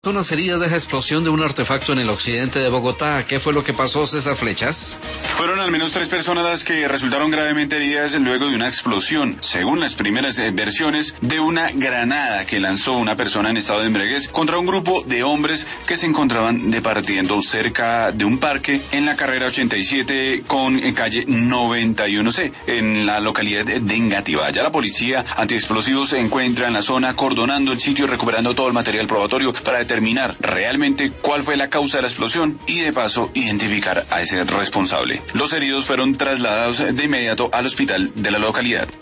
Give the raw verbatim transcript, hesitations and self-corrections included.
Unas heridas de esa explosión de un artefacto en el occidente de Bogotá. ¿Qué fue lo que pasó, César Flechas? Fueron al menos tres personas las que resultaron gravemente heridas luego de una explosión, según las primeras versiones, de una granada que lanzó una persona en estado de embriaguez contra un grupo de hombres que se encontraban departiendo cerca de un parque en la carrera ochenta y siete con calle noventa y uno ce, en la localidad de Engativá. Ya la policía antiexplosivos se encuentra en la zona acordonando el sitio y recuperando todo el material probatorio para determinar realmente cuál fue la causa de la explosión y de paso identificar a ese responsable. Los heridos fueron trasladados de inmediato al hospital de la localidad.